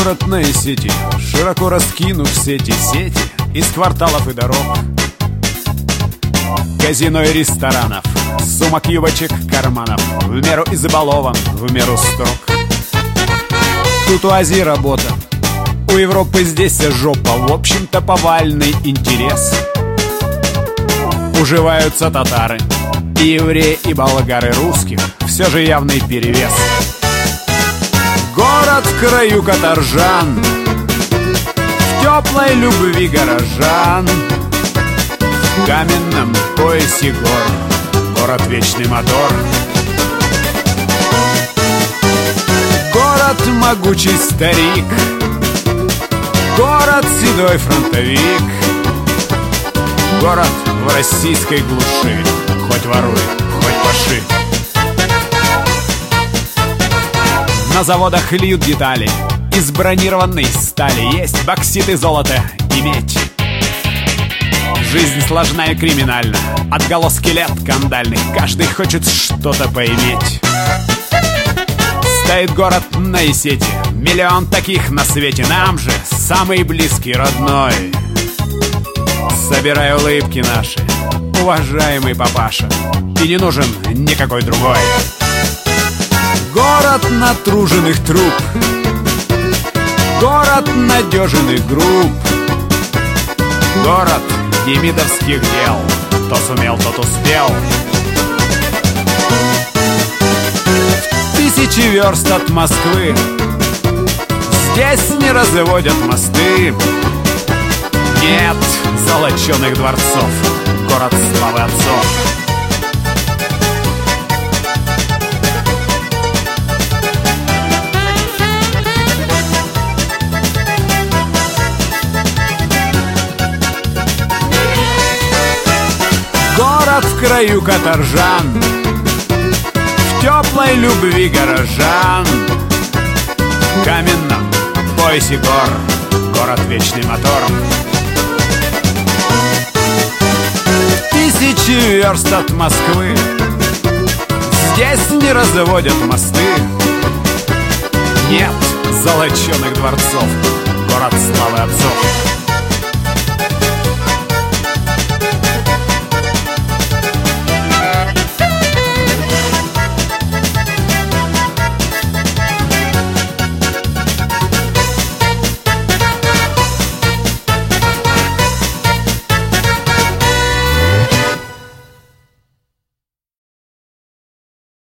Город на сети, широко раскинув сети из кварталов и дорог, казино и ресторанов, сумок, юбочек, карманов, в меру избалован, в меру строг. Тут у Азии работа, у Европы здесь жопа, в общем-то повальный интерес. Уживаются татары, и евреи, и болгары, русских все же явный перевес. Город в краю каторжан, в теплой любви горожан, в каменном поясе гор, город вечный мотор. Город могучий старик, город седой фронтовик, город в российской глуши, хоть воруй, хоть паши. На заводах льют детали из бронированной стали, есть боксит и золото и медь. Жизнь сложна и криминальна, отголоски лет кандальных, каждый хочет что-то поиметь. Стоит город на Исете, миллион таких на свете, нам же самый близкий, родной. Собирай улыбки наши, уважаемый папаша, и не нужен никакой другой. Город натруженных труп, город надежных групп, город демидовских дел, кто сумел, тот успел. Тысячи верст от Москвы, здесь не разводят мосты. Нет золоченых дворцов, город славы отцов. Город в краю каторжан, в теплой любви горожан, в каменном поясе гор, город вечный мотор. Тысячи верст от Москвы, здесь не разводят мосты. Нет золоченых дворцов, город славы отцов.